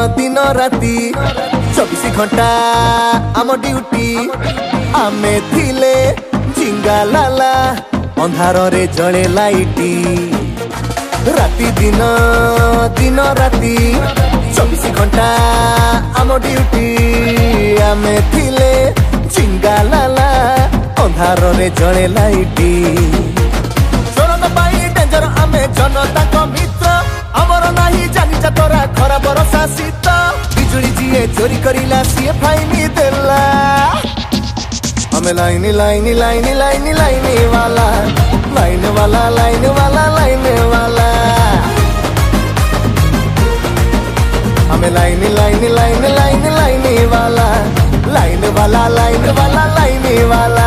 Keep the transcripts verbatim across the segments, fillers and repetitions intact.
दिन राति चौबीस घंटा आम ड्यूटी आमे थिले झिंगा लाला अंधार रे जले लाइटी राति दिन दिन राति चौबीस घंटा आम ड्यूटी आमे थिले झिंगा लाला अंधार रे जले लाइटी चोरन पाई डेंजर आमे जनता को मित्र अमर नाही जानी तोरा खरा बरसा शीत बिजुली जीए चोरी करिला सीए फाइन देला हमें line line line line line वाला लाइन वाला लाइन वाला लाइन वाला हमें line line line line line वाला लाइन वाला लाइन वाला लाइन वाला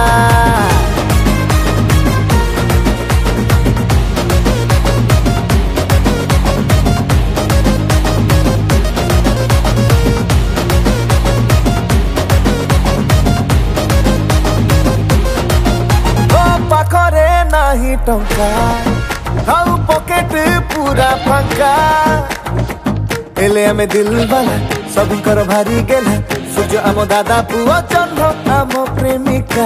पाखरे नाही टंका खाऊ पॉकेट पूरा फांका एले हमें दिल वाला सब कर भारी गेला सूर्य आम दादा पुआ चंद्र आम प्रेमिका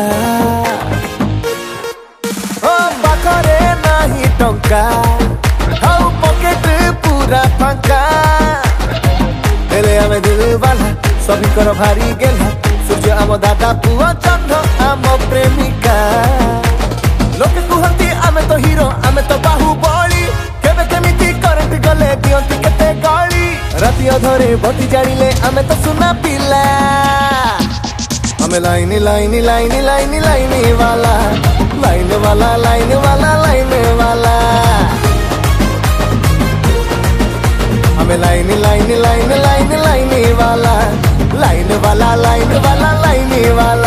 ओ पाखरे नाही टंका खाऊ पॉकेट पूरा फांका एले हमें दिल वाला सब कर भारी गेला सूर्य आम दादा पुआ चंद्र आम प्रेमिका लोके कुहती आमे तो हीरो आमे तो बाहुबली केबे केमिति करंट गले दियंती केते गाली राति अधरे बती जाड़िले आमे तो सुना पिला हमें line line line line line वाला लाइन वाला लाइन वाला लाइन वाला हमें line line line line line वाला लाइन वाला लाइन वाला लाइन वाला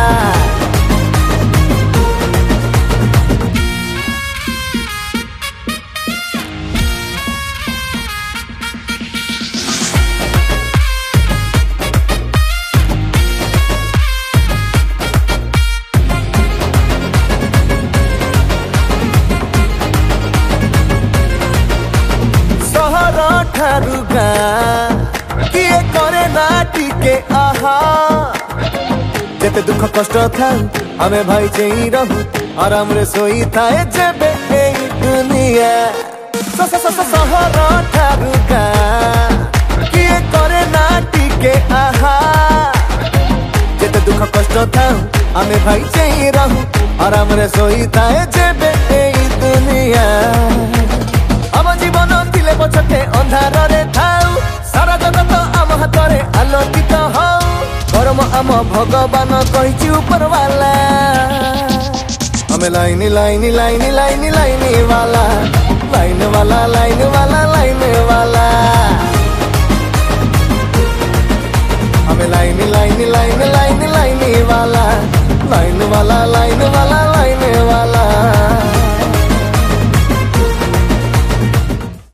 ठारुगा किए करे ना टिके आहा जेते दुख कष्ट थाउ हमें भाई चई रहू आराम रे सोई थाए जेबे एई दुनिया स स स सहर ठारुगा किए करे ना टिके आहा जेते दुख कष्ट थाउ हमें भाई चई रहू आराम रे सोई थाए जेबे एई दुनिया आम जीवन थिले पछते अंधार रे थाउ सारा जगत आम हाथरे आलोकित हौ कर्म आम भगवान कहिछि ऊपर वाला हमें line line line line line वाला लाइन वाला लाइन वाला